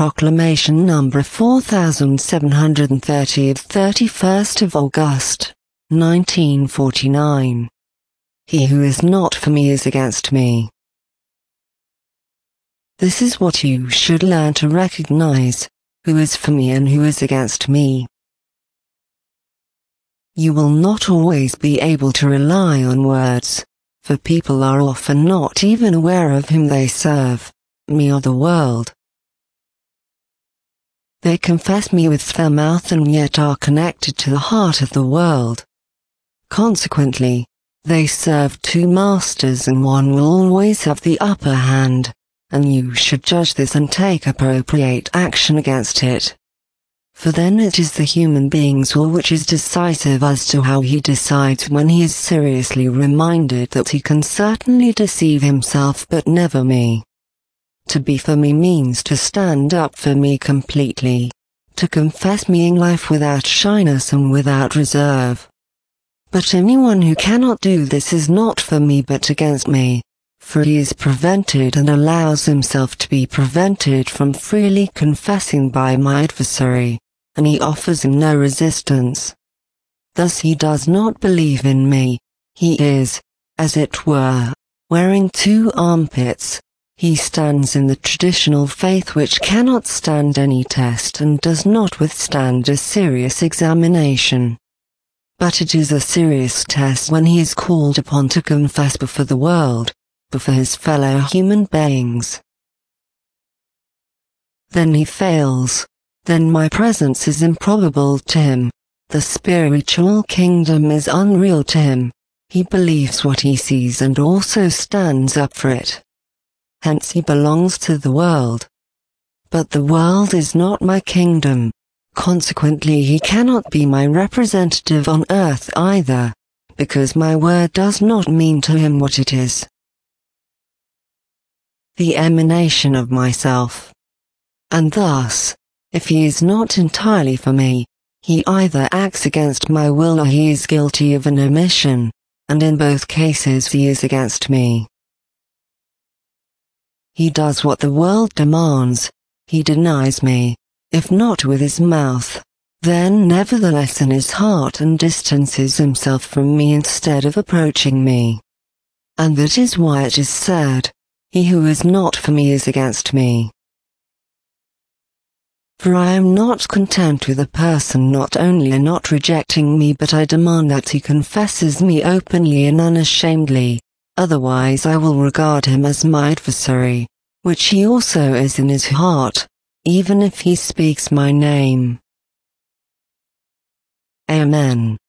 Proclamation number 4730 of 31st of August, 1949. He who is not for me is against me. This is what you should learn to recognize, who is for me and who is against me. You will not always be able to rely on words, for people are often not even aware of whom they serve, me or the world. They confess me with their mouth and yet are connected to the heart of the world. Consequently, they serve two masters and one will always have the upper hand, and you should judge this and take appropriate action against it. For then it is the human being's will which is decisive as to how he decides when he is seriously reminded that he can certainly deceive himself but never me. To be for me means to stand up for me completely, to confess me in life without shyness and without reserve. But anyone who cannot do this is not for me but against me, for he is prevented and allows himself to be prevented from freely confessing by my adversary, and he offers him no resistance. Thus he does not believe in me, he is, as it were, wearing two armpits. He stands in the traditional faith which cannot stand any test and does not withstand a serious examination. But it is a serious test when he is called upon to confess before the world, before his fellow human beings. Then he fails, then my presence is improbable to him, the spiritual kingdom is unreal to him, he believes what he sees and also stands up for it. Hence he belongs to the world. But the world is not my kingdom, consequently he cannot be my representative on earth either, because my word does not mean to him what it is. The emanation of myself. And thus, if he is not entirely for me, he either acts against my will or he is guilty of an omission, and in both cases he is against me. He does what the world demands, he denies me, if not with his mouth, then nevertheless in his heart and distances himself from me instead of approaching me. And that is why it is said, he who is not for me is against me. For I am not content with a person not only not rejecting me but I demand that he confesses me openly and unashamedly. Otherwise I will regard him as my adversary, which he also is in his heart, even if he speaks my name. Amen.